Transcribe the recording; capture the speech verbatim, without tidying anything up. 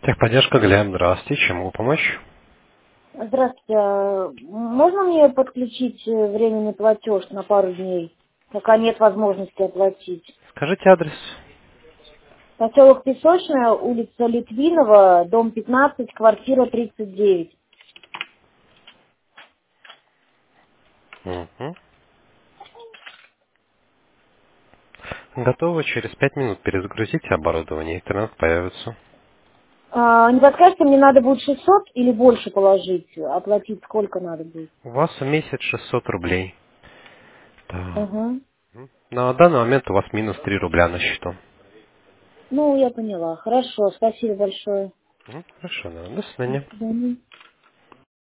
Техподдержка Глеб, здравствуйте, чем могу помочь? Здравствуйте. а Можно мне подключить э, временный платеж на пару дней, пока нет возможности оплатить? Скажите адрес. Поселок Песочная, улица Литвинова, дом пятнадцать, квартира тридцать девять. Угу. Готово, через пять минут перезагрузите оборудование, интернет появится. А, не подскажете, мне надо будет шестьсот или больше положить? Оплатить сколько надо будет? У вас в месяц шестьсот рублей. Да. Угу. Мгм. На данный момент у вас минус три рубля на счету. Ну, я поняла. Хорошо, спасибо большое. Мгм. Хорошо, да. До До свидания. свидания.